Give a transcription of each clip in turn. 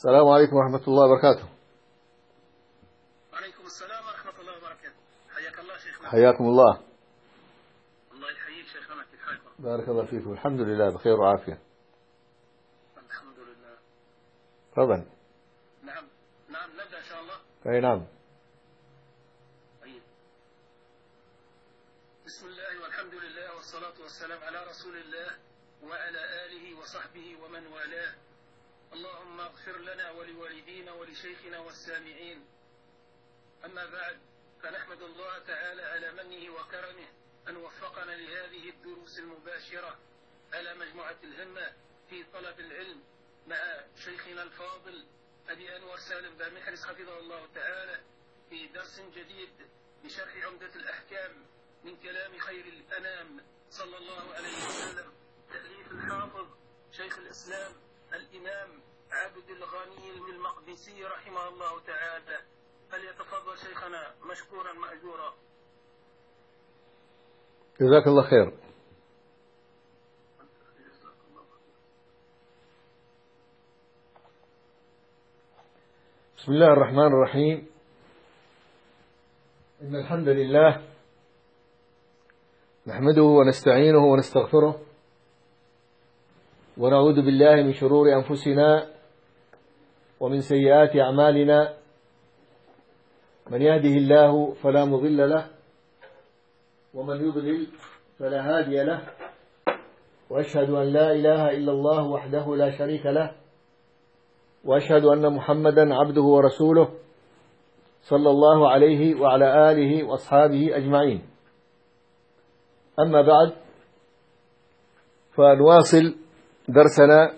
السلام عليكم ورحمة الله وبركاته. وعليكم السلام ورحمة الله وبركاته. حياك الله شيخنا. حياكم الله. الله يحييك شيخنا، كيف حالكم؟ بارك الله فيكم، الحمد لله بخير وعافية. الحمد لله. تفضل. نعم نبدأ إن شاء الله. أي نعم. طيب. بسم الله والحمد لله والصلاة والسلام على رسول الله وعلى آله وصحبه ومن والاه. اللهم اغفر لنا ولوالدينا ولشيخنا والسامعين. أما بعد، فنحمد الله تعالى على منه وكرمه أن وفقنا لهذه الدروس المباشرة على مجموعة الهمة في طلب العلم مع شيخنا الفاضل أبي أنور سالم بامحرز حفظه الله تعالى في درس جديد بشرح عمدة الأحكام من كلام خير الأنام صلى الله عليه وسلم، تأليف الحافظ شيخ الإسلام الإمام عبد الغني المقدسي رحمه الله تعالى. فليتفضل شيخنا مشكورا مأجورا. جزاك الله خير. بسم الله الرحمن الرحيم. إن الحمد لله نحمده ونستعينه ونستغفره ونعوذ بالله من شرور أنفسنا ومن سيئات أعمالنا. من يهده الله فلا مضل له ومن يضلل فلا هادي له، وأشهد أن لا إله إلا الله وحده لا شريك له، وأشهد أن محمدا عبده ورسوله صلى الله عليه وعلى آله وأصحابه أجمعين. أما بعد، فنواصل درسنا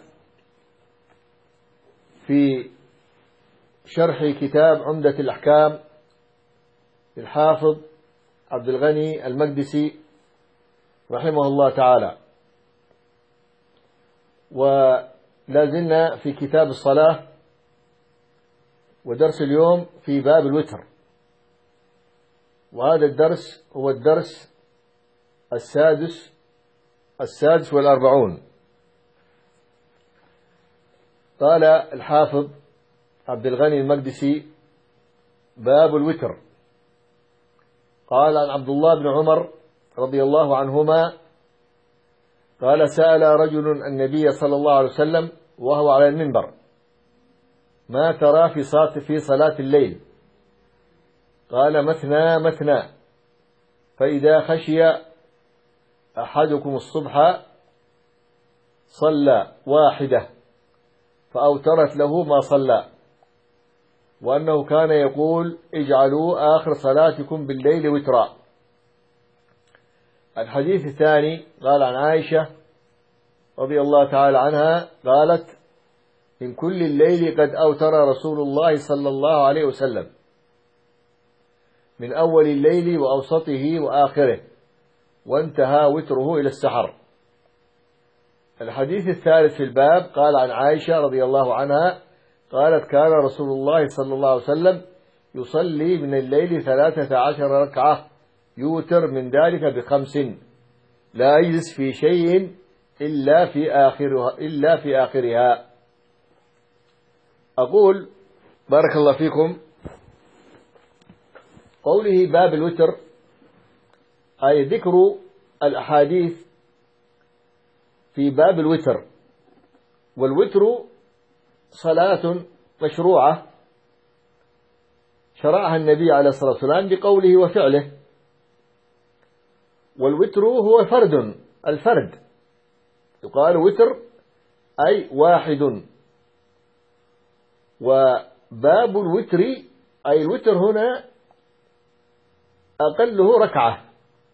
في شرح كتاب عمدة الأحكام للحافظ عبد الغني المقدسي رحمه الله تعالى، ولا زلنا في كتاب الصلاة، ودرس اليوم في باب الوتر، وهذا الدرس هو الدرس السادس والأربعون. قال الحافظ عبد الغني المقدسي: باب الوتر. قال عن عبد الله بن عمر رضي الله عنهما قال: سأل رجل النبي صلى الله عليه وسلم وهو على المنبر: ما ترى في صلاة الليل؟ قال: مثنى مثنى، فإذا خشي أحدكم الصبح صلى واحدة فأوترت له ما صلى، وأنه كان يقول: اجعلوا آخر صلاتكم بالليل وترا. الحديث الثاني قال عن عائشة رضي الله تعالى عنها قالت: من كل الليل قد أوتر رسول الله صلى الله عليه وسلم، من أول الليل وأوسطه وآخره، وانتهى وتره إلى السحر. الحديث الثالث في الباب قال عن عائشة رضي الله عنها قالت: كان رسول الله صلى الله عليه وسلم يصلي من الليل 13 ركعة، يوتر من ذلك ب5، لا يجلس في شيء إلا في آخرها. أقول بارك الله فيكم، قوله باب الوتر أي ذكر الأحاديث في باب الوتر. والوتر صلاة مشروعة شرعها النبي عليه الصلاة والسلام بقوله وفعله. والوتر هو الفرد، يقال وتر أي واحد. وباب الوتر أي الوتر هنا أقله ركعة،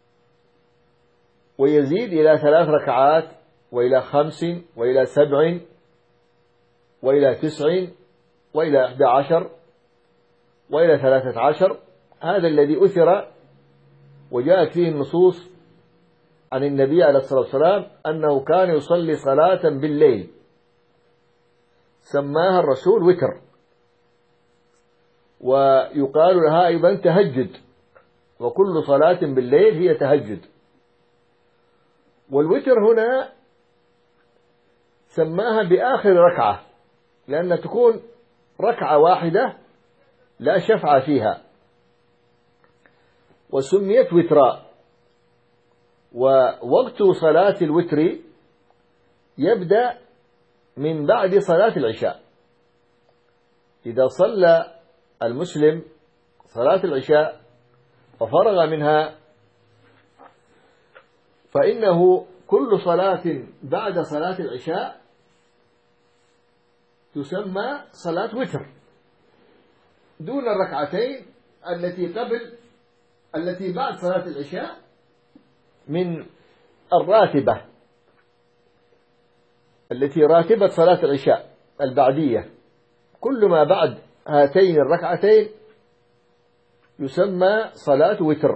ويزيد إلى 3 ركعات وإلى 5 وإلى 7 وإلى 9 وإلى 11 وإلى 13. هذا الذي أثر وجاءت فيه النصوص عن النبي عليه الصلاة والسلام أنه كان يصلي صلاة بالليل سماها الرسول وتر، ويقال لها أيضا تهجد، وكل صلاة بالليل هي تهجد. والوتر هنا سماها بآخر ركعة، لأن تكون ركعة واحدة لا شفع فيها، وسميت وترا. ووقت صلاة الوتر يبدأ من بعد صلاة العشاء. إذا صلى المسلم صلاة العشاء وفرغ منها، فإنه كل صلاة بعد صلاة العشاء تسمى صلاة وتر، دون الركعتين التي بعد صلاة العشاء من الراتبة، التي راتبة صلاة العشاء البعدية. كل ما بعد هاتين الركعتين يسمى صلاة وتر.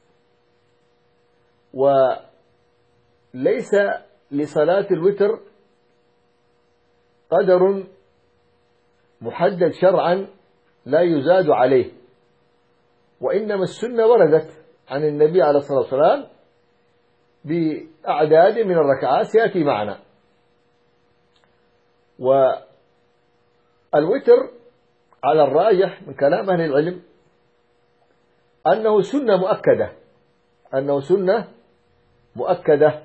وليس لصلاة الوتر قدر محدد شرعا لا يزاد عليه، وإنما السنة وردت عن النبي عليه الصلاة والسلام بأعداد من الركعات سيأتي معنا. والوتر على الراجح من كلام أهل العلم أنه سنة مؤكدة.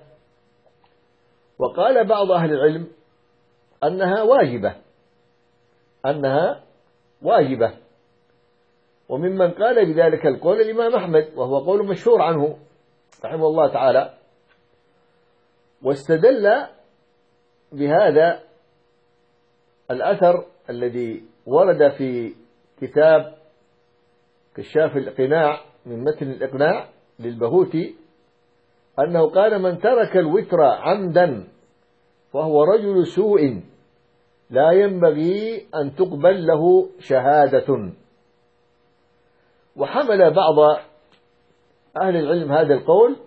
وقال بعض أهل العلم أنها واجبة. وممن قال بذلك القول الإمام أحمد، وهو قول مشهور عنه رحمه الله تعالى، واستدل بهذا الأثر الذي ورد في كتاب كشاف الإقناع من متن الإقناع للبهوتي، أنه قال: من ترك الوتر عمدا فهو رجل سوء لا ينبغي أن تقبل له شهادة. وحمل بعض أهل العلم هذا القول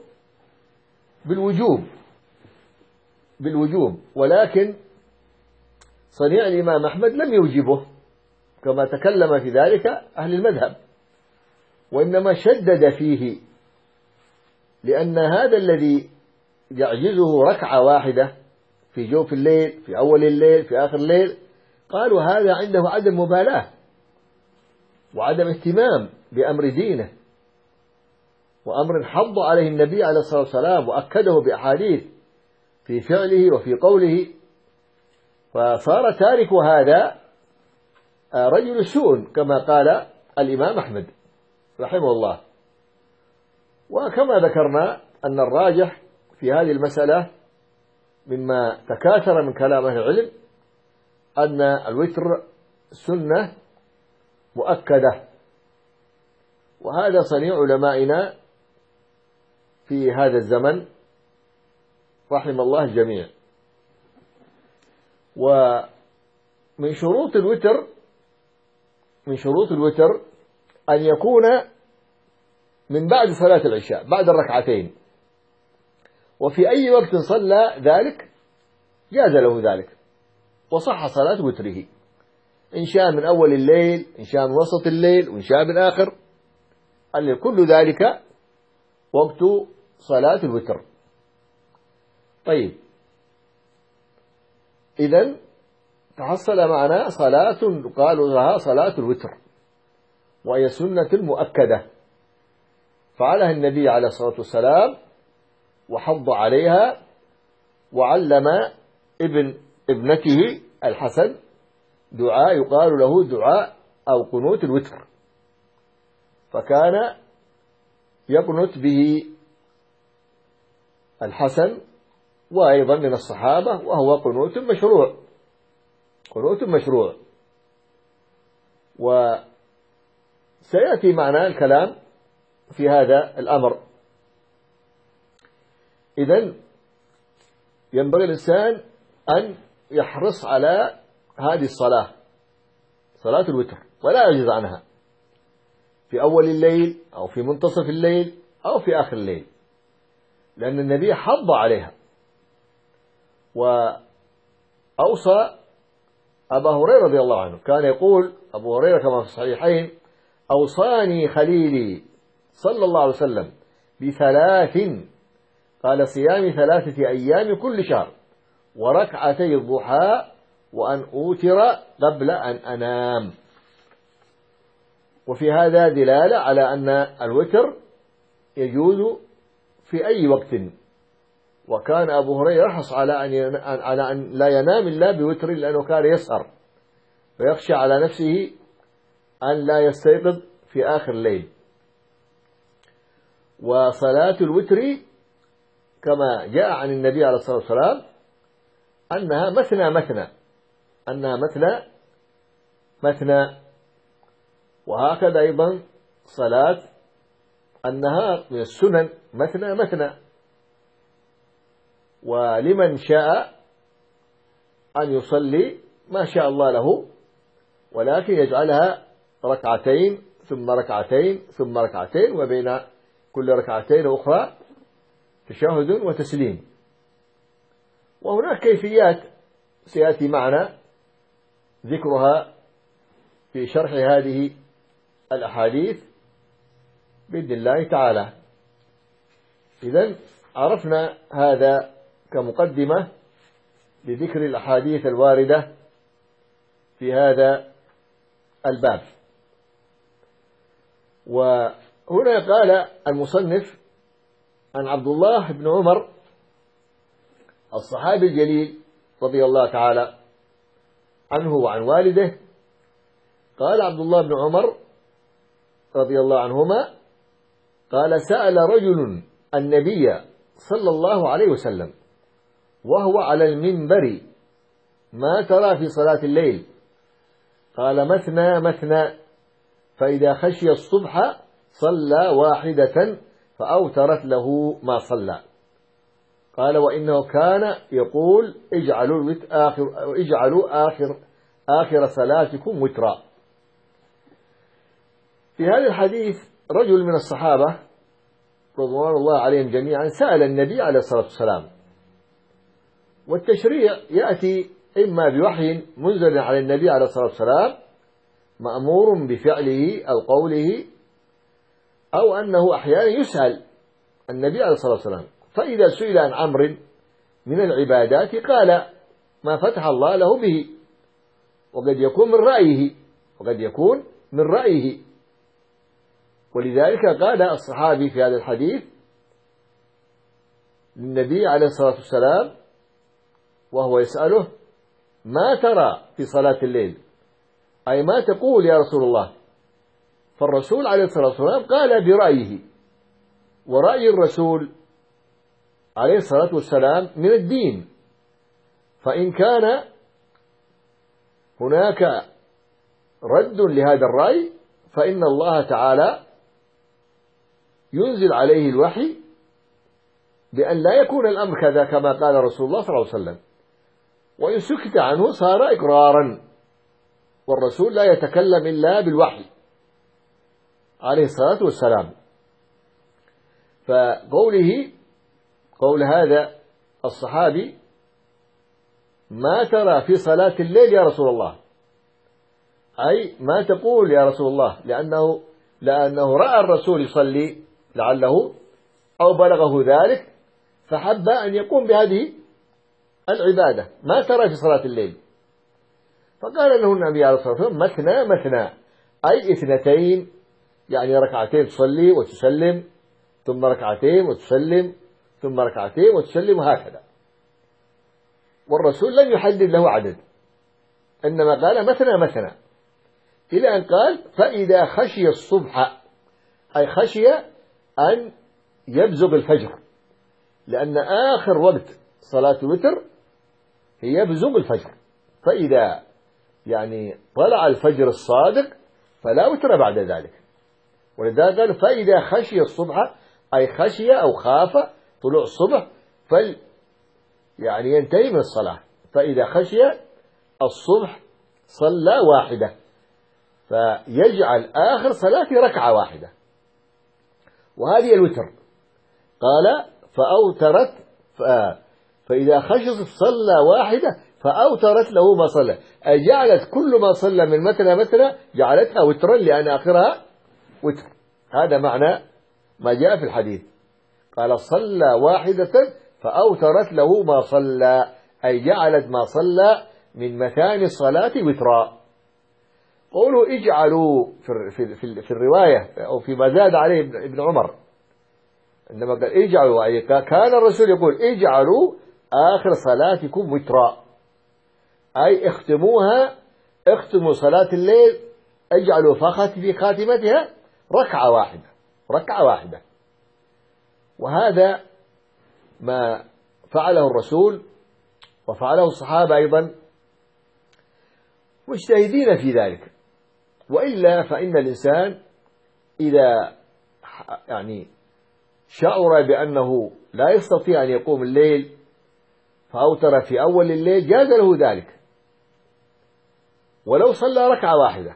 بالوجوب، ولكن صنيع الإمام أحمد لم يوجبه كما تكلم في ذلك أهل المذهب، وإنما شدد فيه، لأن هذا الذي يعجزه ركعة واحدة في جوف الليل، في أول الليل، في آخر الليل، قالوا هذا عنده عدم مبالاة وعدم اهتمام بأمر دينه، وأمر حض عليه النبي عليه الصلاة والسلام وأكده بأحاديث في فعله وفي قوله، فصار تارك هذا رجل سوء كما قال الإمام أحمد رحمه الله. وكما ذكرنا أن الراجح في هذه المسألة مما تكاثر من كلام أهل العلم أن الوتر سنة مؤكدة، وهذا صنيع علمائنا في هذا الزمن رحم الله الجميع. ومن شروط الوتر أن يكون من بعد صلاة العشاء، بعد الركعتين، وفي أي وقت صلى ذلك جاز له ذلك وصح صلاة وتره، إن شاء من أول الليل، إن شاء من وسط الليل، وإن شاء من آخر، كل ذلك وقت صلاة الوتر. طيب، إذن تحصل معنا صلاة قالوا لها صلاة الوتر، وهي سنة مؤكدة فعلها النبي عليه الصلاة والسلام وحض عليها، وعلم ابنته الحسن دعاء يقال له دعاء أو قنوت الوتر، فكان يقنت به الحسن وأيضا من الصحابة، وهو قنوت مشروع. وسيأتي معنا الكلام في هذا الأمر. إذن ينبغي الإنسان أن يحرص على هذه الصلاة، صلاة الوتر، ولا يعجز عنها في أول الليل أو في منتصف الليل أو في آخر الليل، لأن النبي حض عليها. وأوصى أبا هريرة رضي الله عنه، كان يقول أبو هريرة كما في الصحيحين: أوصاني خليلي صلى الله عليه وسلم بثلاث، قال: صيام 3 أيام كل شهر، وركعتي الضحى، وأن أوتر قبل أن أنام. وفي هذا دلالة على أن الوتر يجوز في أي وقت. وكان أبو هريرة يحرص على أن لا ينام إلا بوتر، لأنه كان يسهر ويخشى على نفسه أن لا يستيقظ في آخر الليل. وصلاة الوتر كما جاء عن النبي عليه الصلاة والسلام أنها مثنى. وهكذا أيضا صلاة النهار من السنن مثنى. ولمن شاء أن يصلي ما شاء الله له، ولكن يجعلها ركعتين ثم ركعتين ثم ركعتين، وبين كل ركعتين أخرى تشهد وتسليم. وهناك كيفيات سيأتي معنا ذكرها في شرح هذه الأحاديث بإذن الله تعالى. إذن عرفنا هذا كمقدمة لذكر الأحاديث الواردة في هذا الباب. وهنا قال المصنف عن عبد الله بن عمر الصحابي الجليل رضي الله تعالى عنه وعن والده، قال عبد الله بن عمر رضي الله عنهما قال: سأل رجل النبي صلى الله عليه وسلم وهو على المنبر: ما ترى في صلاة الليل؟ قال: مثنى، فإذا خشي الصبح صلى واحدة فأوترت له ما صلى. قال: وإنه كان يقول: اجعلوا آخر صلاتكم وترا. في هذا الحديث رجل من الصحابة رضوان الله عليهم جميعا سأل النبي عليه الصلاة والسلام. والتشريع يأتي إما بوحي منزل على النبي عليه الصلاة والسلام مأمور بفعله أو قوله، أو أنه أحيانا يسأل النبي عليه الصلاة والسلام، فإذا سئل عن أمر من العبادات قال ما فتح الله له به، وقد يكون من رأيه. ولذلك قال الصحابي في هذا الحديث للنبي عليه الصلاة والسلام وهو يسأله: ما ترى في صلاة الليل؟ أي ما تقول يا رسول الله؟ فالرسول عليه الصلاة والسلام قال برأيه، ورأي الرسول عليه الصلاة والسلام من الدين، فإن كان هناك رد لهذا الرأي فإن الله تعالى ينزل عليه الوحي بأن لا يكون الأمر كذا كما قال رسول الله صلى الله عليه وسلم، وإن سكت عنه صار إقرارا، والرسول لا يتكلم إلا بالوحي عليه الصلاة والسلام. قول هذا الصحابي: ما ترى في صلاة الليل يا رسول الله؟ أي ما تقول يا رسول الله؟ لأنه رأى الرسول يصلي لعله أو بلغه ذلك فحب أن يقوم بهذه العبادة. ما ترى في صلاة الليل؟ فقال له النبي عليه الصلاة والسلام: مثنى، أي اثنتين، يعني ركعتين تصلي وتسلم، ثم ركعتين وتسلم، ثم ركعتين وتسلم، وهكذا. والرسول لم يحدد له عدد، إنما قال مثنى، إلى أن قال: فإذا خشي الصبح، أي خشي أن يبزغ الفجر، لأن آخر وقت صلاة الوتر هي بزوغ الفجر، فإذا طلع الفجر الصادق فلا وتر بعد ذلك. ولذلك قال: فإذا خشي الصبح، أي خشي أو خاف طلوع الصبح ينتهي من الصلاة. فإذا خشي الصبح صلى واحدة، فيجعل آخر صلاة ركعة واحدة، وهذه الوتر. قال: فأوترت، فإذا خشي صلى واحدة فأوترت له ما صلى، أي جعلت كل ما صلى من مثنى جعلتها وترا، لأن آخرها وتر. هذا معنى ما جاء في الحديث. قال: صلى واحدة فأوترت له ما صلى، أي جعلت ما صلى من مثاني الصلاة وترا. قوله اجعلوا في الرواية أو فيما زاد عليه ابن عمر، عندما قال اجعلوا، أي كان الرسول يقول اجعلوا آخر صلاتكم وترا، أي اختموا صلاة الليل، اجعلوا في خاتمتها ركعة واحدة. وهذا ما فعله الرسول وفعله الصحابة أيضا مجتهدين في ذلك. وإلا فإن الإنسان إذا يعني شعر بأنه لا يستطيع أن يقوم الليل فأوتر في أول الليل جاز له ذلك، ولو صلى ركعة واحدة،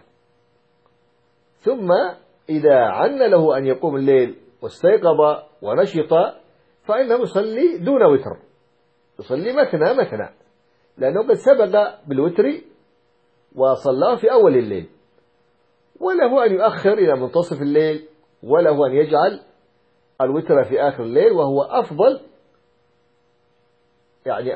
ثم إذا عن له أن يقوم الليل واستيقظ ونشط فإنه يصلي دون وتر، يصلي مثنى، لأنه قد سبق بالوتر وصلاه في أول الليل، وله أن يؤخر إلى منتصف الليل، وله أن يجعل الوتر في آخر الليل، وهو أفضل يعني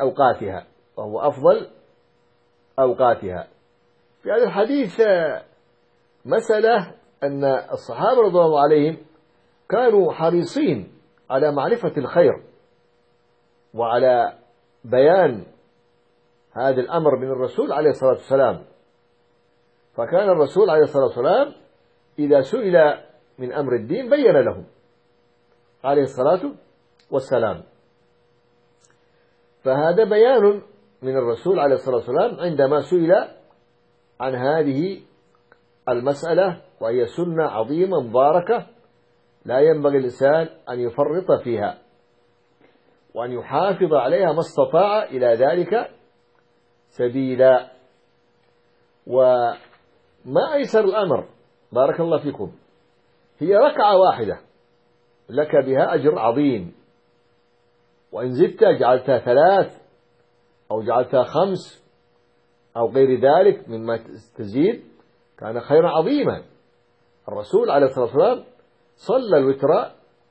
أوقاتها. في هذا الحديث مسألة أن الصحابة رضي الله عليهم كانوا حريصين على معرفة الخير وعلى بيان هذا الأمر من الرسول عليه الصلاة والسلام. فكان الرسول عليه الصلاة والسلام إذا سئل من أمر الدين بين لهم عليه الصلاة والسلام. فهذا بيان من الرسول عليه الصلاة والسلام عندما سئل عن هذه المسألة، وهي سنة عظيمة مباركة لا ينبغي الإنسان أن يفرط فيها، وأن يحافظ عليها ما استطاع إلى ذلك سبيلا. وما أيسر الأمر بارك الله فيكم، هي ركعة واحدة لك بها أجر عظيم، وإن زدت جعلتها 3 أو جعلتها 5 أو غير ذلك مما تزيد كان خيرا عظيما. الرسول عليه الصلاة والسلام صلى الوتر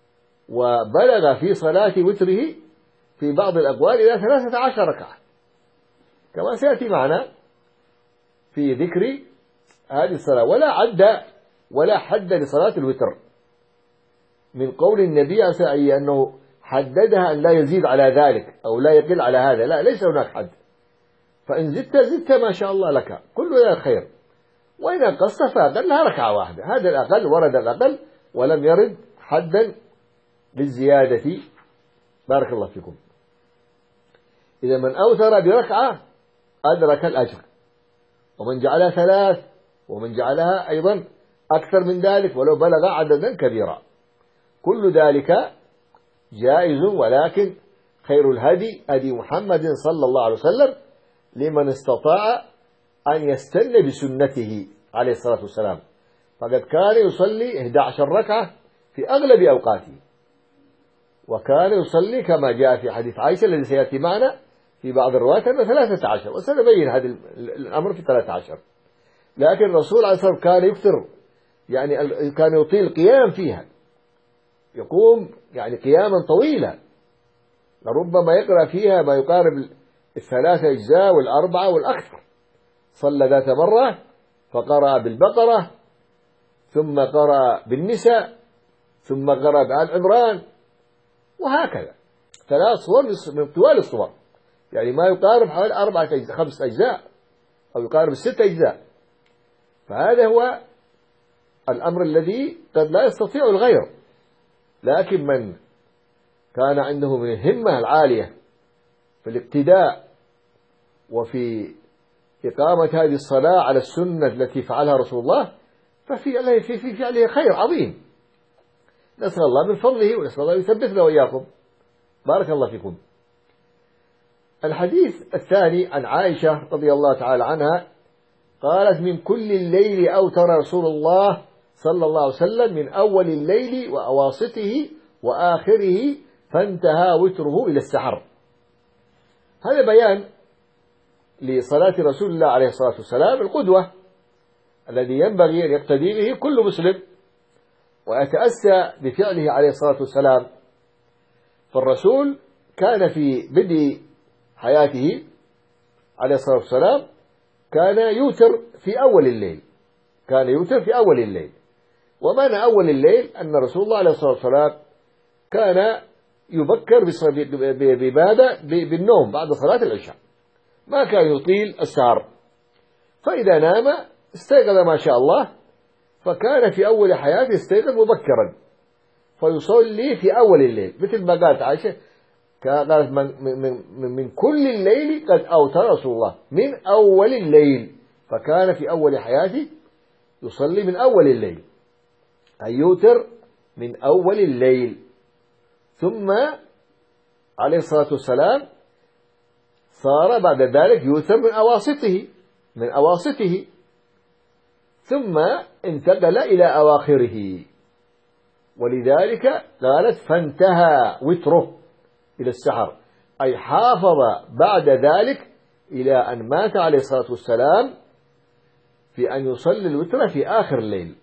وبلغ في صلاة وتره في بعض الأقوال إلى 13 ركعة، كما سيأتي معنا في ذكر هذه الصلاة. ولا حد لصلاة الوتر من قول النبي عليه الصلاة والسلام أنه حددها أن لا يزيد على ذلك أو لا يقل على هذا، لا، ليس هناك حد. فإن زدت ما شاء الله لك، كل ذلك خير. وإن أنقصت فأقلها ركعة واحدة، هذا الأقل، ورد الأقل ولم يرد حدا للزيادة بارك الله فيكم. إذا من أوتر بركعة أدرك الأجر، ومن جعلها 3 ومن جعلها أيضا أكثر من ذلك ولو بلغ عددا كبيرا، كل ذلك جائز. ولكن خير الهدي هدي محمد صلى الله عليه وسلم لمن استطاع أن يستنى بسنته عليه الصلاة والسلام، فقد كان يصلي 11 ركعة في أغلب أوقاته، وكان يصلي كما جاء في حديث عائشة الذي سيأتي معنا في بعض الروايات أنه 13، وسنبين هذا الأمر في 13. لكن الرسول عليه الصلاة والسلام كان يكثر، يعني كان يطيل القيام فيها، يقوم يعني قياما طويلا، لربما يقرأ فيها ما يقارب 3 أجزاء و4 والأكثر. صلى ذات مرة فقرأ بالبقرة، ثم قرأ بالنساء، ثم قرأ بآل عمران، وهكذا 3 صور من طوال الصور، يعني ما يقارب حوالي 5 أجزاء أو يقارب 6 أجزاء. فهذا هو الأمر الذي قد لا يستطيع الغير. لكن من كان عنده من الهمة العالية في الاقتداء وفي إقامة هذه الصلاة على السنة التي فعلها رسول الله، ففي فعله خير عظيم. نسأل الله من فضله، ونسأل الله يثبتنا وإياكم بارك الله فيكم. الحديث الثاني عن عائشة رضي الله تعالى عنها قالت: من كل الليل أوتر رسول الله صلى الله عليه وسلم من أول الليل وأواسطه وآخره، فانتهى وتره إلى السحر. هذا بيان لصلاة رسول الله عليه الصلاة والسلام القدوة الذي ينبغي أن يقتدي به كل مسلم ويتأسى بفعله عليه الصلاة والسلام. فالرسول كان في بدء حياته عليه الصلاة والسلام كان يوتر في أول الليل، كان يوتر في أول الليل. ومعنى أول الليل أن رسول الله عليه الصلاة والسلام كان يبكر ببادة بالنوم بعد صلاة العشاء، ما كان يطيل السهر، فإذا نام استيقظ ما شاء الله، فكان في أول حياته يستيقظ مبكرا فيصلي في أول الليل، مثل ما قالت عائشة قالت من كل الليل قد أوتر رسول الله، من أول الليل، فكان في أول حياته يصلي من أول الليل، أي يوتر من أول الليل. ثم عليه الصلاة والسلام صار بعد ذلك يوتر من أواسطه ثم انتقل إلى أواخره، ولذلك قالت فانتهى وتره إلى السحر، أي حافظ بعد ذلك إلى أن مات عليه الصلاة والسلام في أن يصلي الوتر في آخر الليل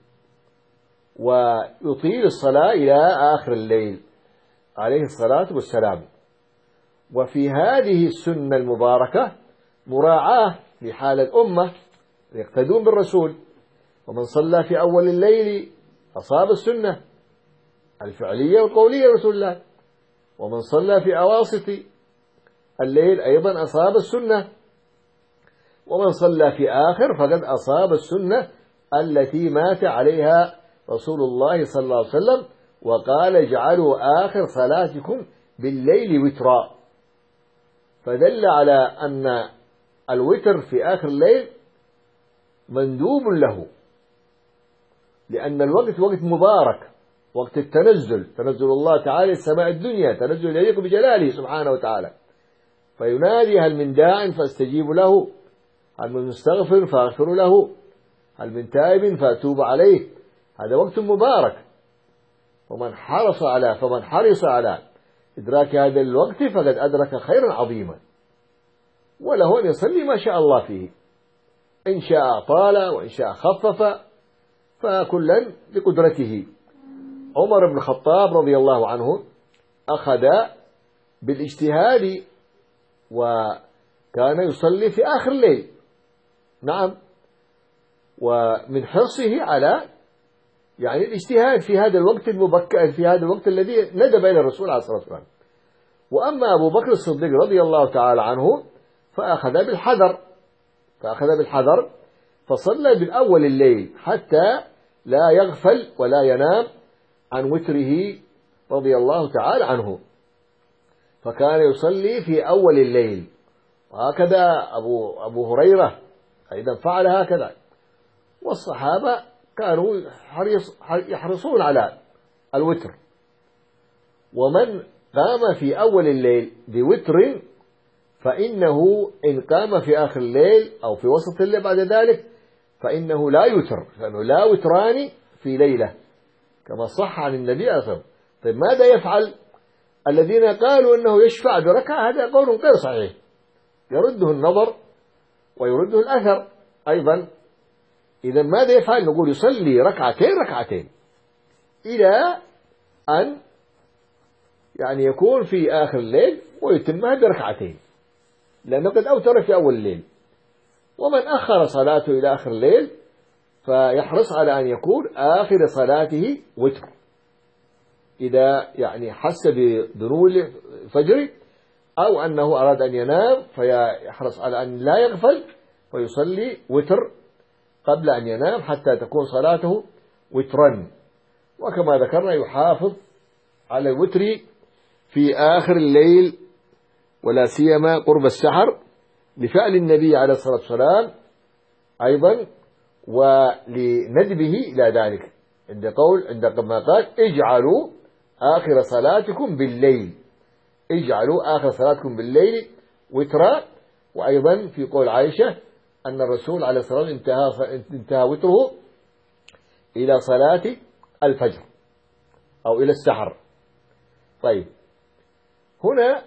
ويطيل الصلاة إلى آخر الليل عليه الصلاة والسلام. وفي هذه السنة المباركة مراعاة لحال الأمة يقتدون بالرسول، ومن صلى في أول الليل أصاب السنة الفعلية والقولية لرسول الله، ومن صلى في أواسط الليل أيضا أصاب السنة، ومن صلى في آخر فقد أصاب السنة التي مات عليها رسول الله صلى الله عليه وسلم، وقال اجعلوا آخر صلاتكم بالليل وترا، فدل على أن الوتر في آخر الليل مندوب له، لأن الوقت وقت مبارك، وقت التنزل، تنزل الله تعالى السماء الدنيا، تنزل يليق بجلاله سبحانه وتعالى، فينادي هل من داع فاستجيب له، هل من مستغفر فاغفر له، هل من تائب فاتوب عليه. هذا وقت مبارك، فمن حرص على إدراك هذا الوقت فقد أدرك خيرا عظيما، وله أن يصلي ما شاء الله فيه، إن شاء طال وإن شاء خفف، فكلا بقدرته. عمر بن الخطاب رضي الله عنه أخذ بالاجتهاد وكان يصلي في آخر الليل، نعم، ومن حرصه على الاجتهاد في هذا الوقت المبكر، في هذا الوقت الذي ندب إلى الرسول عليه الصلاة والسلام. وأما أبو بكر الصديق رضي الله تعالى عنه فأخذ بالحذر فصلى بالأول الليل حتى لا يغفل ولا ينام عن وتره رضي الله تعالى عنه، فكان يصلي في أول الليل. وهكذا أبو هريرة أيضا فعل هكذا، والصحابة كانوا يحرصون على الوتر. ومن قام في أول الليل بوتر فإنه إن قام في آخر الليل أو في وسط الليل بعد ذلك فإنه لا يوتر، لأنه لا وتران في ليلة كما صح عن النبي عليه الصلاة والسلام. طيب ماذا يفعل الذين قالوا أنه يشفع بركعة؟ هذا قول غير صحيح، يرده النظر ويرده الأثر أيضا. إذا ماذا يفعل؟ نقول يصلي ركعتين إلى أن يكون في آخر الليل ويتمها بركعتين، لأنه قد أوتر في أول الليل. ومن أخر صلاته إلى آخر الليل فيحرص على أن يكون آخر صلاته وتر، إذا حس بدنو الفجر أو أنه أراد أن ينام فيحرص على أن لا يغفل ويصلي وتر قبل أن ينام حتى تكون صلاته وترا. وكما ذكرنا يحافظ على الوتر في آخر الليل ولا سيما قرب السحر، لفعل النبي عليه الصلاة والسلام أيضا ولندبه إلى ذلك، عندما قال اجعلوا آخر صلاتكم بالليل، اجعلوا آخر صلاتكم بالليل وترا. وأيضا في قول عائشة أن الرسول عليه الصلاة والسلام انتهى وتره إلى صلاة الفجر أو إلى السحر. طيب هنا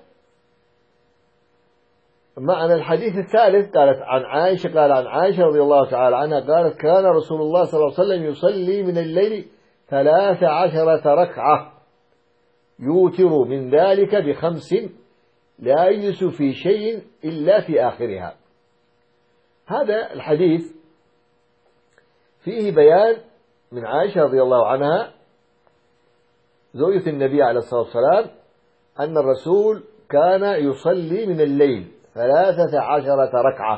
معنى الحديث الثالث قال عن عائشة رضي الله تعالى عنها قالت كان رسول الله صلى الله عليه وسلم يصلي من الليل 13 ركعة يوتر من ذلك ب5 لا يجلس في شيء إلا في آخرها. هذا الحديث فيه بيان من عائشة رضي الله عنها زوجة النبي عليه الصلاة والسلام أن الرسول كان يصلي من الليل 13 ركعة،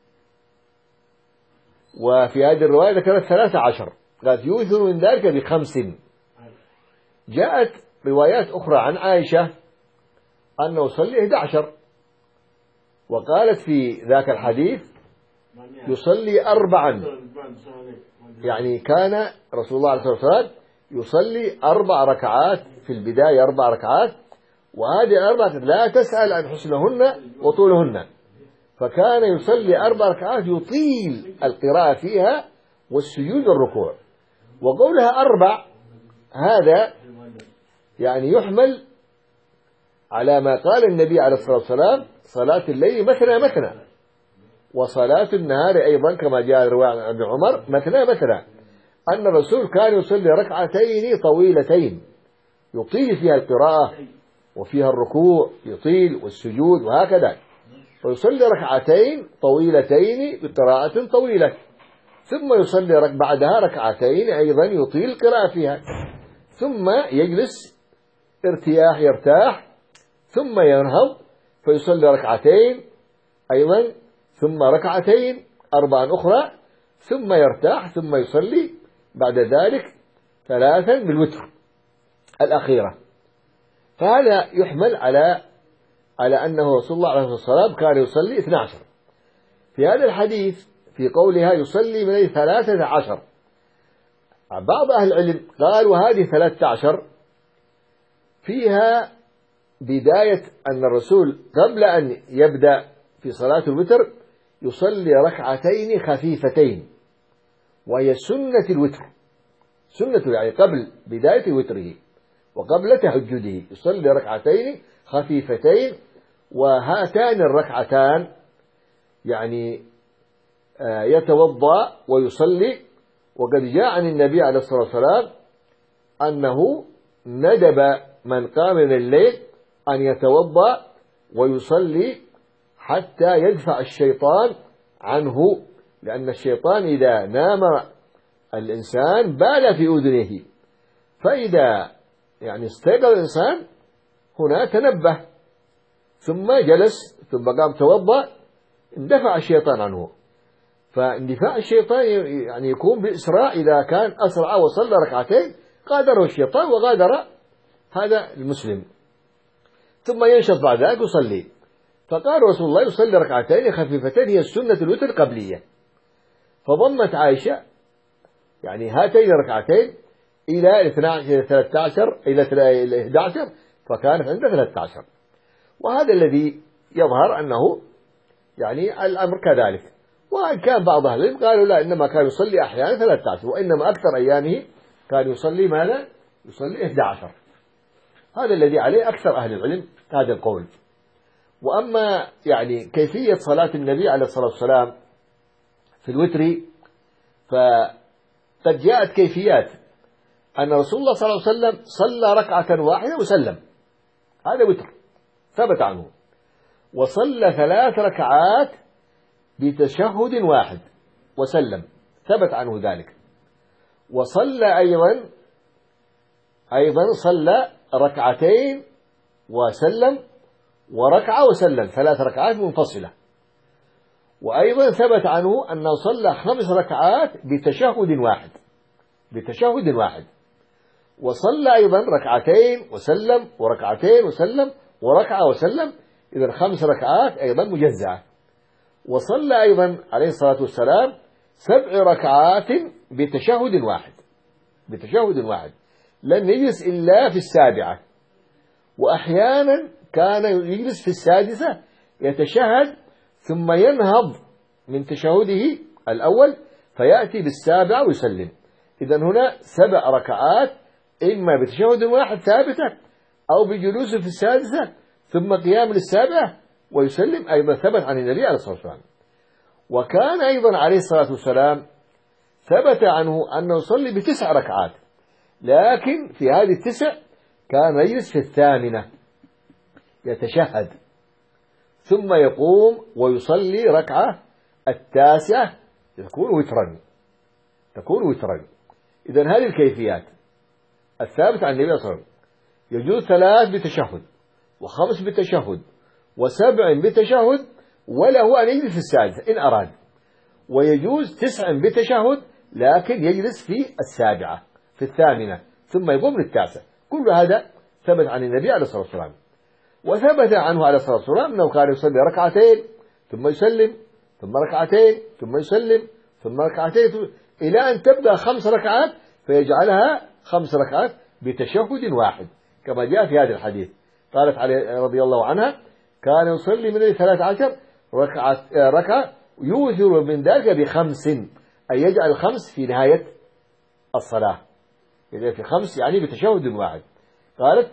وفي هذه الرواية ذكرت 13، قالت يوثر من ذلك ب5. جاءت روايات أخرى عن عائشة أنه يصلي 11، وقالت في ذاك الحديث يصلي 4، يعني كان رسول الله عليه الصلاة والسلام يصلي 4 ركعات في البداية، 4 ركعات، وهذه 4 لا تسأل عن حسنهن وطولهن، فكان يصلي 4 ركعات يطيل القراءة فيها والسجود والركوع. وقولها 4 هذا يعني يحمل على ما قال النبي عليه الصلاة والسلام صلاة الليل مثنى مثنى، وصلاة النهار أيضا كما جاء الرواية عن ابن عمر مثنى مثنى، أن الرسول كان يصلي ركعتين طويلتين يطيل فيها القراءة وفيها الركوع يطيل والسجود وهكذا، ويصلي ركعتين طويلتين بقراءة طويلة، ثم يصلي بعدها ركعتين أيضا يطيل القراءة فيها، ثم يجلس ارتياح يرتاح، ثم ينهض فيصلي ركعتين أيضا، ثم ركعتين 4 أخرى، ثم يرتاح، ثم يصلي بعد ذلك 3 بالوتر الأخيرة. فهذا يحمل على أنه رسول الله عليه الصلاة والسلام كان يصلي 12. في هذا الحديث في قولها يصلي من 13، بعض أهل العلم قالوا هذه 13 فيها بداية أن الرسول قبل أن يبدأ في صلاة الوتر يصلي ركعتين خفيفتين، وهي سنة الوتر، سنة يعني قبل بداية وتره وقبل تهجده يصلي ركعتين خفيفتين، وهاتان الركعتان يعني يتوضأ ويصلي. وقد جاء عن النبي عليه الصلاة والسلام أنه ندب من قام من الليل أن يتوضأ ويصلي حتى يدفع الشيطان عنه، لأن الشيطان إذا نام الإنسان بال في أذنه، فإذا يعني استيقظ الإنسان هنا تنبه ثم جلس ثم قام توضأ اندفع الشيطان عنه. فاندفاع الشيطان يعني يكون بإسراء، إذا كان أسرع وصلى ركعتين غادره الشيطان وغادر هذا المسلم، ثم ينشط بعد ذلك يصلي. فقال رسول الله يصلي ركعتين خفيفتين هي السنة الوتر القبلية، فضمت عائشة يعني هاتين الركعتين إلى 12 13 إلى 11، فكانت عند 13. وهذا الذي يظهر أنه يعني الأمر كذلك. وإن كان بعض أهل العلم قالوا لا، إنما كان يصلي أحيانا 13، وإنما أكثر أيامه كان يصلي ماذا؟ يصلي 11. هذا الذي عليه أكثر أهل العلم هذا القول. وأما يعني كيفية صلاة النبي عليه الصلاة والسلام في الوتر، فقد جاءت كيفيات أن رسول الله صلى الله عليه وسلم صلى ركعة واحدة وسلم، هذا وتر ثبت عنه، وصلى 3 ركعات بتشهد واحد وسلم ثبت عنه ذلك، وصلى أيضا صلى ركعتين وسلم، وركعة وسلم، 3 ركعات منفصلة. وأيضا ثبت عنه أنه صلى 5 ركعات بتشهد واحد، وصلى أيضا ركعتين وسلم وركعتين وسلم وركعة وسلم، إذن 5 ركعات أيضا مجزعة. وصلى أيضا عليه الصلاة والسلام 7 ركعات بتشهد واحد لم يجلس إلا في 7، وأحيانا كان يجلس في 6 يتشهد ثم ينهض من تشهده الأول فيأتي 7 ويسلم. إذن هنا 7 ركعات إما بتشهد واحد ثابتة أو بجلوس في 6 ثم قيام 7 ويسلم، أيضا ثبت عن النبي عليه الصلاة والسلام. وكان أيضا عليه الصلاة والسلام ثبت عنه أنه يصلي ب9 ركعات، لكن في هذه 9 كان يجلس في 8 يتشهد ثم يقوم ويصلي ركعة التاسعة تكون وترا. إذن هذه الكيفيات الثابتة عن النبي صلى الله عليه وسلم. يجوز 3 بتشهد، و5 بتشهد، و7 بتشهد، وله أن يجلس في السادسة إن أراد، ويجوز 9 بتشهد لكن يجلس في السابعة في الثامنة ثم يقوم للتاسعة. كل هذا ثبت عن النبي عليه الصلاة والسلام. وثبت عنه عليه الصلاة والسلام أنه كان يصلي ركعتين ثم يسلم، ثم ركعتين ثم يسلم، ثم ركعتين، إلى أن تبدأ 5 ركعات فيجعلها 5 ركعات بتشهد واحد كما جاء في هذا الحديث. قالت علي رضي الله عنها: كان يصلي من الليل 13 ركعة يوثر من ذلك ب5، أي يجعل 5 في نهاية الصلاة، إذا في 5 يعني بتشهد واحد. قالت: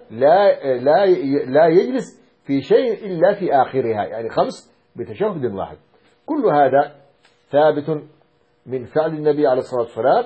لا يجلس في شيء إلا في آخرها، يعني 5 بتشهد واحد. كل هذا ثابت من فعل النبي عليه الصلاة والسلام،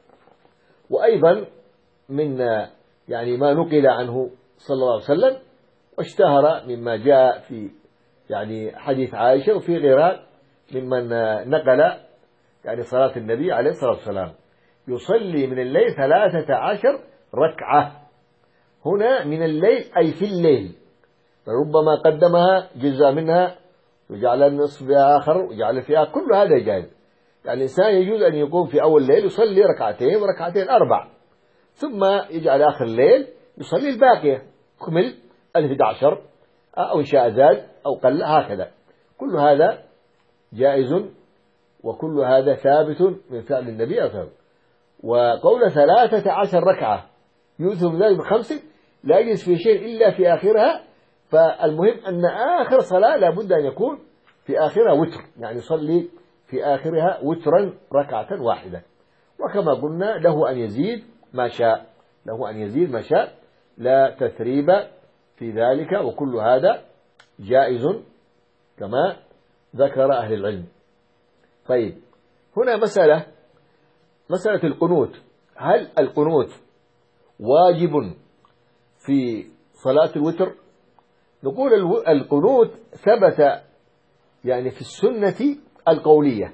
وأيضا من يعني ما نقل عنه صلى الله عليه وسلم، واشتهر مما جاء في يعني حديث عائشة وفي غيرها ممن نقل يعني صلاة النبي عليه الصلاة والسلام. يصلي من الليل 13 ركعة. هنا من الليل أي في الليل، فربما قدمها جزء منها وجعل النصف آخر وجعل فيها، كل هذا جائز. يعني الإنسان يجوز أن يقوم في أول الليل يصلي ركعتين وركعتين 4، ثم يجعل آخر الليل يصلي الباقية، يكمل 11 أو إن شاء زاد أو قل، هكذا. كل هذا جائز، وكل هذا ثابت من فعل النبي صلى الله عليه وسلم. وقول 13 ركعة يوثر من ذلك ب5 لا يجلس في شيء إلا في آخرها. فالمهم أن آخر صلاة لابد أن يكون في آخرها وتر، يعني يصلي في آخرها وترا ركعة واحدة. وكما قلنا له أن يزيد ما شاء، لا تثريب في ذلك، وكل هذا جائز كما ذكر أهل العلم. طيب، هنا مسألة القنوت. هل القنوت واجب في صلاة الوتر؟ نقول القنوت ثبت يعني في السنة القولية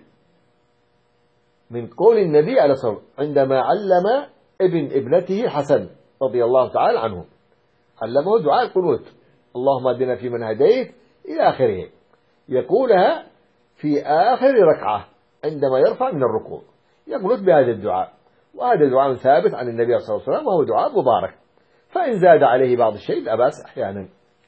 من قول النبي عليه الصلاة والسلام عندما علم ابنته حسن رضي الله تعالى عنه، علمه دعاء القنوت: اللهم اهدنا فيمن هديت إلى آخره، يقولها في آخر ركعة عندما يرفع من الركوع، يقنط بهذا الدعاء. وهذا دعاء ثابت عن النبي صلى الله عليه وسلم، وهو دعاء مبارك، فإن زاد عليه بعض الشيء لا بأس أحيانا.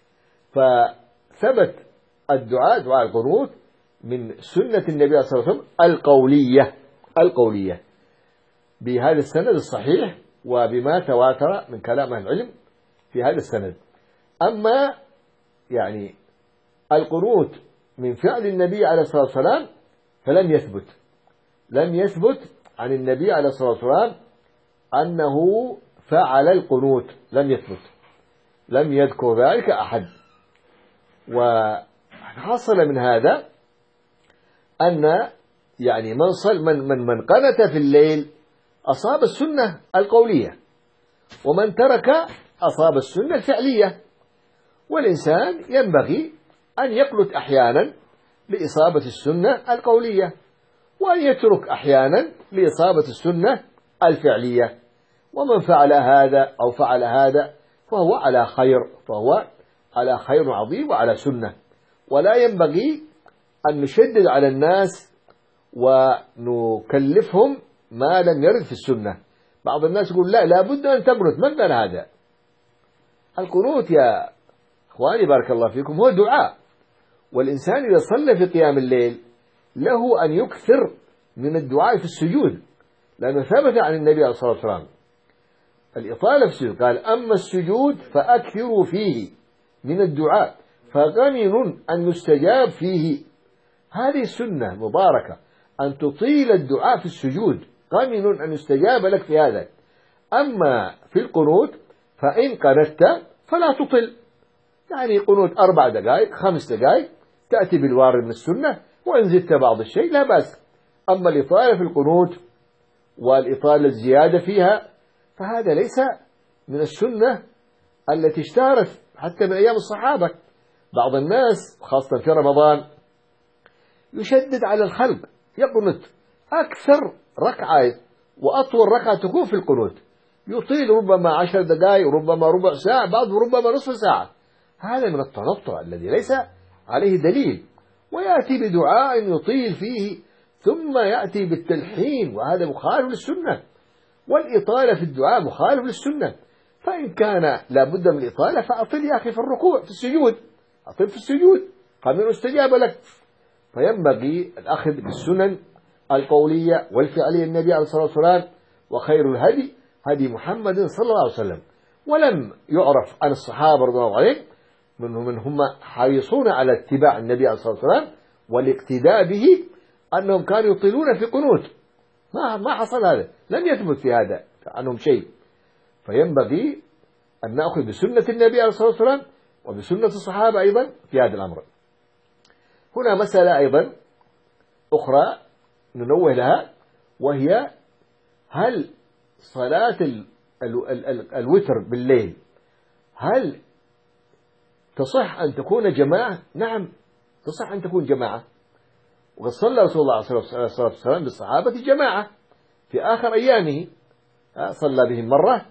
فثبت دعاء القنوت من سنة النبي صلى الله عليه وسلم القولية بهذا السند الصحيح، وبما تواتر من كلام أهل العلم في هذا السند. أما يعني القنوت من فعل النبي عليه الصلاة والسلام فلم يثبت عن النبي عليه الصلاة والسلام أنه فعل القنوت، لم يذكر ذلك أحد. وحصل من هذا أن يعني من قنت في الليل أصاب السنة القولية، ومن ترك أصاب السنة الفعلية. والإنسان ينبغي أن يقنت أحيانا لإصابة السنة القولية، وأن يترك أحيانا لإصابة السنة الفعلية. ومن فعل هذا أو فعل هذا فهو على خير عظيم وعلى سنة. ولا ينبغي أن نشدد على الناس ونكلفهم ما لم يرد في السنة. بعض الناس يقول لا بد أن تقنت. من قال هذا؟ القنوت يا إخواني بارك الله فيكم هو دعاء، والإنسان إذا صلى في قيام الليل له أن يكثر من الدعاء في السجود، لأنه ثبت عن النبي عليه الصلاة والسلام الإطالة في السجود، قال: أما السجود فأكثروا فيه من الدعاء فغنم أن يستجاب فيه. هذه السنة مباركة أن تطيل الدعاء في السجود، غنم أن يستجاب لك في هذا. أما في القنوت فإن قنت فلا تطل، يعني قنوت 4 دقائق 5 دقائق تأتي بالوارد من السنة، وإن زدت بعض الشيء لا بأس. أما الإطالة في القنوت والإطالة الزيادة فيها فهذا ليس من السنة التي اشتهرت حتى من أيام الصحابة. بعض الناس خاصة في رمضان يشدد على الخلق، يقنت أكثر ركعة وأطول ركعة تكون في القنوت، يطيل ربما 10 دقائق، ربما ربع ساعة، بعض ربما نصف ساعة. هذا من التنطع الذي ليس عليه دليل. ويأتي بدعاء يطيل فيه ثم يأتي بالتلحين، وهذا مخالف للسنة، والإطالة في الدعاء مخالف للسنة. فإن كان لا بد من الإطالة فأطل يا أخي في الركوع، في السجود، أطل في السجود قبل أن استجاب لك. فينبغي الأخذ بالسنن القولية والفعلية النبي عليه الصلاة والسلام، وخير الهدي هدي محمد صلى الله عليه وسلم. ولم يعرف عن الصحابة رضي الله عليهم من هم حريصون على اتباع النبي عليه الصلاة والسلام والاقتداء به أنهم كانوا يطيلون في قنوت، ما حصل هذا، لم يثبت في هذا عنهم شيء. فينبغي أن نأخذ بسنة النبي عليه الصلاة والسلام وبسنة الصحابة أيضا في هذا الأمر. هنا مسألة أيضا أخرى ننوه لها، وهي هل صلاة الوتر بالليل هل تصح أن تكون جماعة؟ نعم تصح أن تكون جماعة، وقد صلى رسول الله صلى الله عليه وسلم بالصحابة جماعة في آخر أيامه، صلى بهم مرة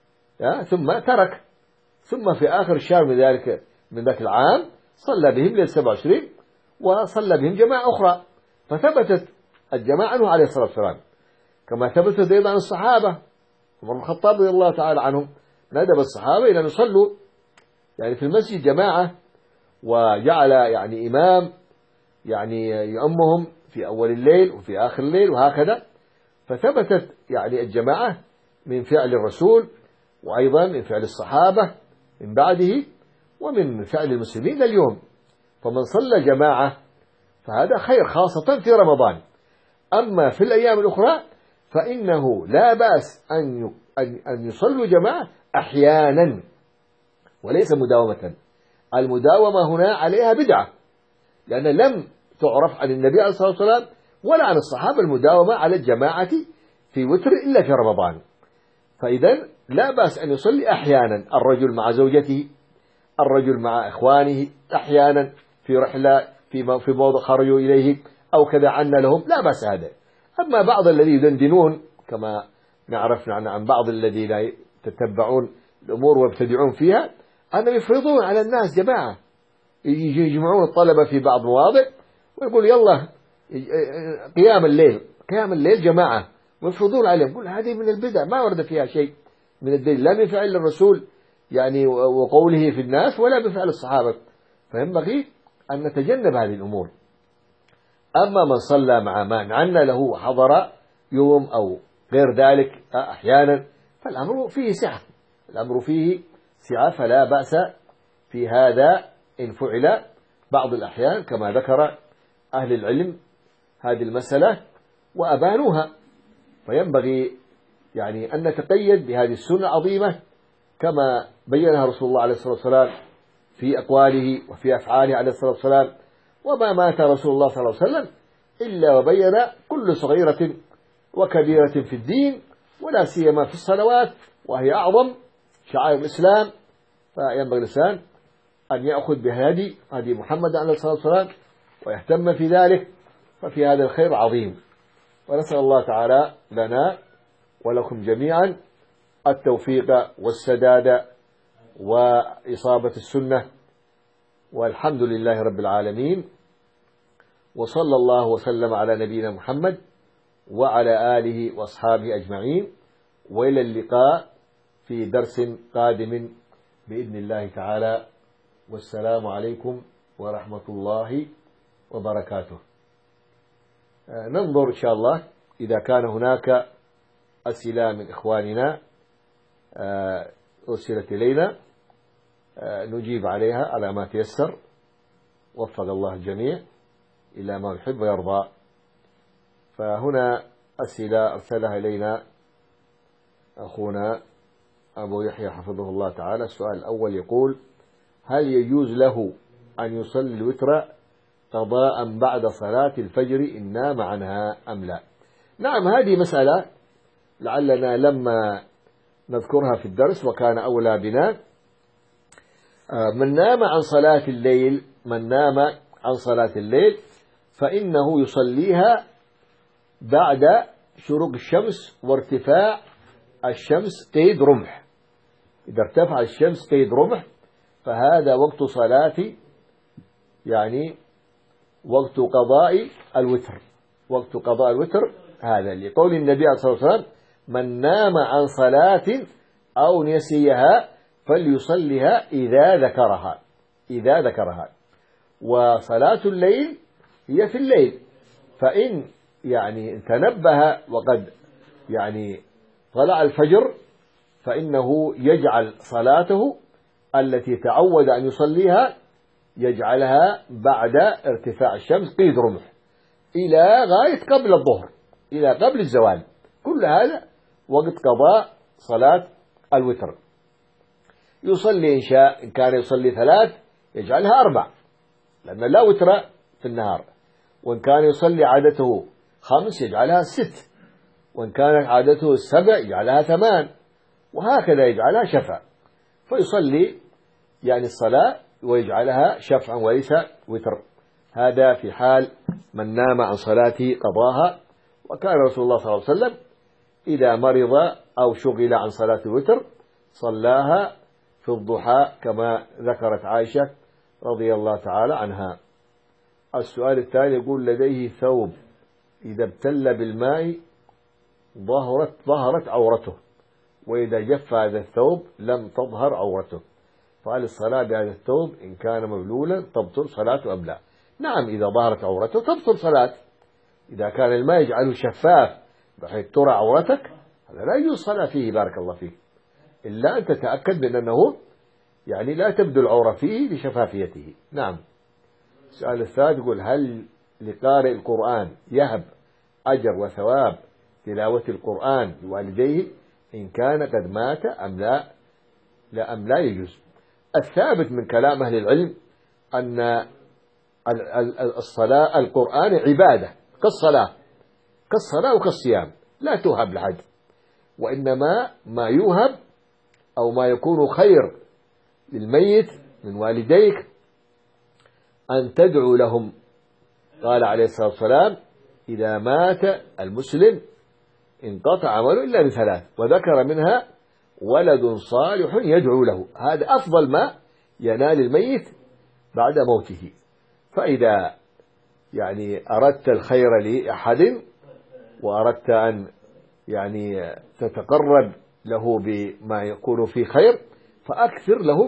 ثم ترك، ثم في آخر الشهر من ذاك العام صلى بهم ليلة 27 وصلى بهم جماعة أخرى، فثبتت الجماعة عنه عليه الصلاة والسلام، كما ثبتت أيضا عن الصحابة. عمر بن الخطاب رضي الله تعالى عنهم ندب الصحابة إلى أن يصلوا يعني في المسجد جماعة، وجعل يعني إمام يعني يؤمهم في أول الليل وفي آخر الليل وهكذا. فثبتت يعني الجماعة من فعل الرسول، وأيضا من فعل الصحابة من بعده، ومن فعل المسلمين اليوم. فمن صلى جماعة فهذا خير، خاصة في رمضان. أما في الأيام الأخرى فإنه لا بأس أن يصلوا جماعة أحيانا وليس مداومة. المداومة هنا عليها بدعة، لأن لم تعرف عن النبي عليه الصلاة والسلام ولا عن الصحابة المداومة على الجماعة في وتر إلا في رمضان. فإذا لا بأس أن يصلي أحيانا، الرجل مع زوجته، الرجل مع إخوانه، أحيانا في رحلة في موضع خرجوا إليه أو كذا عنا لهم، لا بأس هذا. أما بعض الذين يدندنون كما نعرف عن بعض الذين لا يتتبعون الأمور ويبتدعون فيها، أنهم يفرضون على الناس جماعة، يجمعون الطلبة في بعض مواضع ويقول يلا قيام الليل جماعة، ويفرضون عليهم. يقول هذه من البدع، ما ورد فيها شيء من الدليل، لا من فعل الرسول يعني وقوله في الناس ولا بفعل الصحابة. فينبغي أن نتجنب هذه الأمور. أما من صلى مع من عنا له وحضر يوم أو غير ذلك أحيانا فالأمر فيه سعة، الأمر فيه سعة، فلا بأس في هذا إن فعل بعض الأحيان كما ذكر أهل العلم هذه المسألة وأبانوها. فينبغي يعني أن نتقيد بهذه السنة العظيمة كما بينها رسول الله عليه الصلاة والسلام في أقواله وفي أفعاله عليه الصلاة والسلام. وما مات رسول الله صلى الله عليه وسلم إلا وبين كل صغيرة وكبيرة في الدين، ولا سيما في الصلوات وهي أعظم شعائر الإسلام. فينبغي الإنسان أن يأخذ بهدي محمد عليه الصلاة والسلام ويهتم في ذلك، ففي هذا الخير عظيم. ونسأل الله تعالى لنا ولكم جميعا التوفيق والسداد وإصابة السنة، والحمد لله رب العالمين، وصلى الله وسلم على نبينا محمد وعلى آله وأصحابه أجمعين، وإلى اللقاء في درس قادم بإذن الله تعالى، والسلام عليكم ورحمة الله وبركاته. ننظر إن شاء الله إذا كان هناك أسئلة من إخواننا أرسلت إلينا نجيب عليها على ما تيسر، وفق الله الجميع إلى ما يحب ويرضى. فهنا أسئلة أرسلها إلينا أخونا أبو يحيى حفظه الله تعالى. السؤال الأول يقول: هل يجوز له أن يصلي الوتر قضاء بعد صلاة الفجر إن نام عنها أم لا؟ نعم، هذه مسألة لعلنا لما نذكرها في الدرس وكان أولى بنا. من نام عن صلاة الليل فإنه يصليها بعد شروق الشمس وارتفاع الشمس قيد رمح. إذا ارتفع الشمس قيد رمح فهذا وقت صلاة، يعني وقت قضاء الوتر. وقت قضاء الوتر هذا لقول النبي عليه الصلاة والسلام: من نام عن صلاة أو نسيها فليصلها إذا ذكرها. وصلاة الليل هي في الليل، فإن يعني تنبه وقد يعني طلع الفجر فإنه يجعل صلاته التي تعود أن يصليها يجعلها بعد ارتفاع الشمس قيد رمح إلى غاية قبل الظهر، إلى قبل الزوال. كل هذا وقت قضاء صلاة الوتر. يصلي إن شاء، إن كان يصلي 3 يجعلها 4 لأن لا وتر في النهار، وإن كان يصلي عادته 5 يجعلها 6، وإن كانت عادته 7 يجعلها 8، وهكذا يجعلها شفع. فيصلي يعني الصلاة ويجعلها شفعا وليس وتر. هذا في حال من نام عن صلاة قضاها. وكان رسول الله صلى الله عليه وسلم إذا مرض أو شغل عن صلاة الوتر صلاها في الضحى كما ذكرت عائشة رضي الله تعالى عنها. السؤال الثاني يقول: لديه ثوب إذا ابتل بالماء ظهرت عورته، وإذا جف هذا الثوب لم تظهر عورته، فهل الصلاة بهذا الثوب إن كان مبلولا تبطل صلاته أم لا؟ نعم، إذا ظهرت عورته تبطل صلاة. إذا كان الماء يجعله شفاف بحيث ترى عورتك هذا لا يجوز الصلاة فيه، بارك الله فيك، إلا أن تتأكد من أنه يعني لا تبدو العورة فيه لشفافيته. نعم. السؤال الثالث يقول: هل لقارئ القرآن يهب أجر وثواب تلاوة القرآن لوالديه إن كان قد مات أم لا؟ لا أم لا يجوز. الثابت من كلام أهل العلم أن الصلاة القرآن عبادة كالصلاة وكالصيام، لا توهب لحد، وإنما ما يوهب أو ما يكون خير للميت من والديك أن تدعو لهم. قال عليه الصلاة والسلام: إذا مات المسلم انقطع عمله إلا ب3، وذكر منها ولد صالح يدعو له. هذا أفضل ما ينال الميت بعد موته. فإذا يعني أردت الخير لأحد وأردت أن يعني تتقرب له بما يكون فيه خير فأكثر له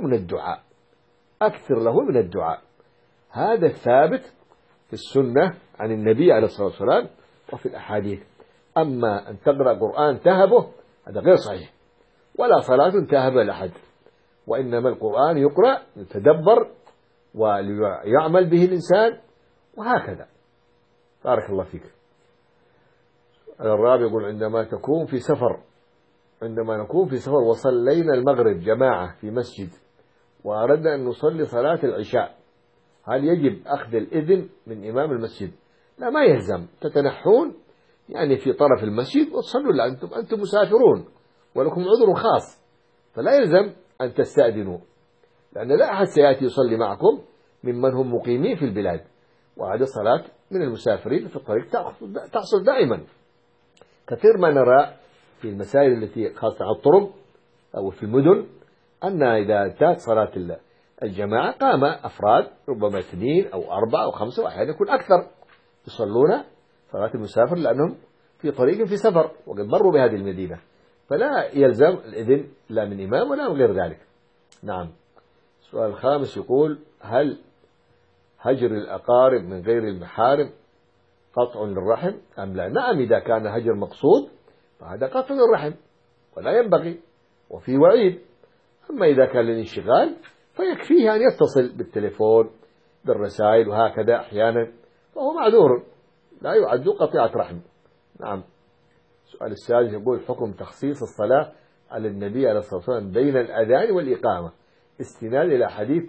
من الدعاء. هذا الثابت في السنة عن النبي عليه الصلاة والسلام وفي الأحاديث. أما أن تقرأ قرآن تهبه هذا غير صحيح، ولا صلاة تهب لأحد، وإنما القرآن يقرأ يتدبر ويعمل به الإنسان، وهكذا. بارك الله فيك. الرابع يقول: عندما نكون في سفر وصلينا المغرب جماعة في مسجد وأردنا أن نصلي صلاة العشاء، هل يجب أخذ الإذن من إمام المسجد؟ لا، ما يلزم، تتنحون يعني في طرف المسجد وتصلوا. لا، أنتم مسافرون ولكم عذر خاص، فلا يلزم أن تستأذنوا، لأن لا أحد سيأتي يصلي معكم ممن هم مقيمين في البلاد، وهذه الصلاة من المسافرين في الطريق تحصل دائما. كثير ما نرى في المسائل التي خاصة على الطرق أو في المدن أن إذا انتهت صلاة الجماعة قام أفراد ربما 2 أو 4 أو 5 وأحيانا يكون أكثر يصلون صلاة المسافر لأنهم في طريق في سفر وقد مروا بهذه المدينة، فلا يلزم الإذن لا من إمام ولا من غير ذلك. نعم. السؤال الخامس يقول: هل هجر الأقارب من غير المحارم قطع للرحم أم لا؟ نعم، إذا كان هجر مقصود فهذا قطع للرحم ولا ينبغي وفي وعيد. أما إذا كان للانشغال فيكفيه أن يتصل بالتليفون بالرسائل وهكذا أحيانا، فهو معذور لا يعد قطيعة رحم. نعم. السؤال السادس يقول: حكم تخصيص الصلاة على النبي عليه الصلاة والسلام بين الأذان والإقامة استناد إلى حديث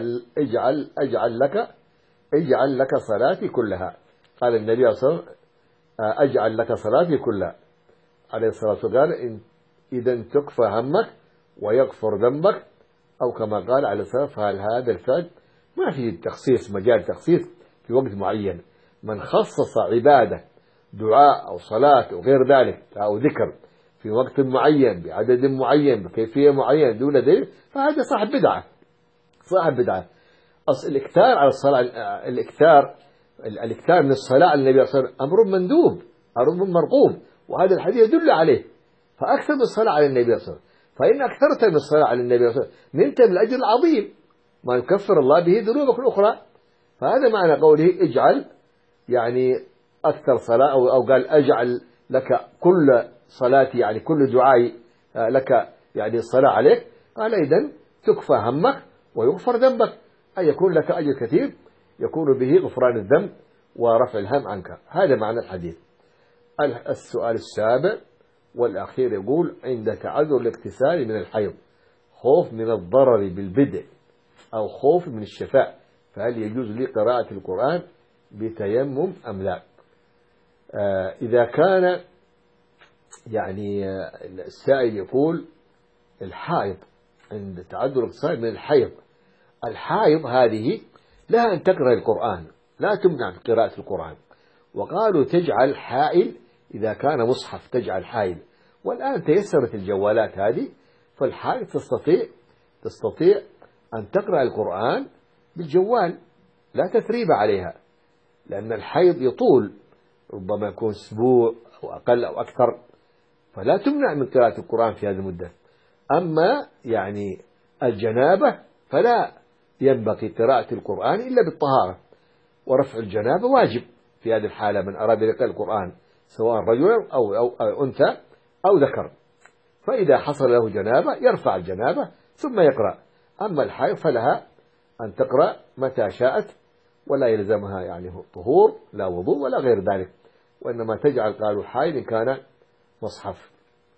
اجعل لك صلاتي كلها. قال النبي عليه الصلاة والسلام: أجعل لك صلاتي كلها عليه الصلاة والسلام، قال: إذا تكفى همك ويغفر ذنبك، أو كما قال عليه الصلاة والسلام. فهل هذا الفعل ما فيه تخصيص، مجال تخصيص في وقت معين، من خصص عبادة دعاء أو صلاة أو غير ذلك أو ذكر في وقت معين بعدد معين بكيفية معينة دون دليل فهذا صاحب بدعة. صاحب بدعة. أصل الإكثار على الصلاة، الإكثار من الصلاة على النبي صلى الله عليه وسلم أمر مندوب، أمر مرغوب، وهذا الحديث يدل عليه. فأكثر من الصلاة على النبي صلى الله عليه وسلم. فإن أكثرت من الصلاة على النبي صلى الله عليه وسلم نلت من الأجر العظيم ما يكفر الله به ذنوبك الأخرى. فهذا معنى قوله اجعل، يعني أكثر صلاة، أو قال أجعل لك كل صلاتي، يعني كل دعائي لك، يعني الصلاة عليك. قال إذن تكفى همك ويغفر ذنبك، أي يكون لك أجر كثير يكون به غفران الذنب ورفع الهم عنك. هذا معنى الحديث. السؤال السابع والأخير يقول: عند تعذر الاغتسال من الحيض خوف من الضرر بالبدء أو خوف من الشفاء، فهل يجوز لي قراءة القرآن بتيمم أم لا؟ إذا كان يعني السائل يقول الحائض عند تعذر الاغتسال من الحيض، الحائض هذه لها أن تقرأ القرآن، لا تمنع من قراءة القرآن. وقالوا تجعل حائل، إذا كان مصحف تجعل حائل. والآن تيسرت الجوالات هذه، فالحائل تستطيع أن تقرأ القرآن بالجوال، لا تثريب عليها، لأن الحيض يطول، ربما يكون أسبوع أو أقل أو أكثر، فلا تمنع من قراءة القرآن في هذه المدة. أما يعني الجنابة فلا ينبغي قراءة القرآن إلا بالطهارة، ورفع الجنابة واجب في هذه الحالة من أراد يقرأ القرآن سواء رجل أو أنثى أو ذكر. فإذا حصل له جنابة يرفع الجنابة ثم يقرأ. أما الحائض فلها أن تقرأ متى شاءت، ولا يلزمها يعني طهور لا وضوء ولا غير ذلك، وإنما تجعل قالوا حائض إن كان مصحف.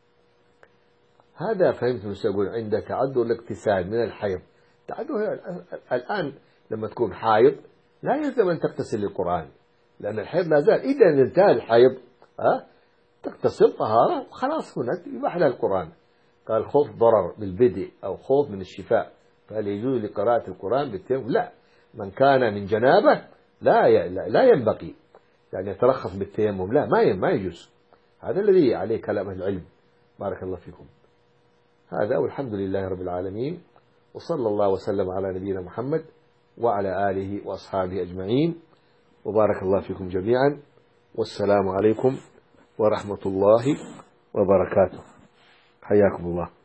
هذا فهمت يقول عند تعذر الاغتسال من الحيض. تعذر الآن لما تكون حائض لا يلزم أن تغتسل للقرآن، لأن الحيض لا زال. إذا انتهى الحيض تغتسل طهارة وخلاص، هناك يباح لها القرآن. قال خوف ضرر بالبدء أو خوف من الشفاء، فهل يجوز لقراءة القرآن بالتيمم؟ لا. من كان من جنابه لا ينبغي يعني يترخص بالتيمم، لا ما يجوز. هذا الذي عليه كلام أهل العلم. بارك الله فيكم. هذا والحمد لله رب العالمين، وصلى الله وسلم على نبينا محمد وعلى آله وأصحابه أجمعين، وبارك الله فيكم جميعا، والسلام عليكم ورحمة الله وبركاته. حياكم الله.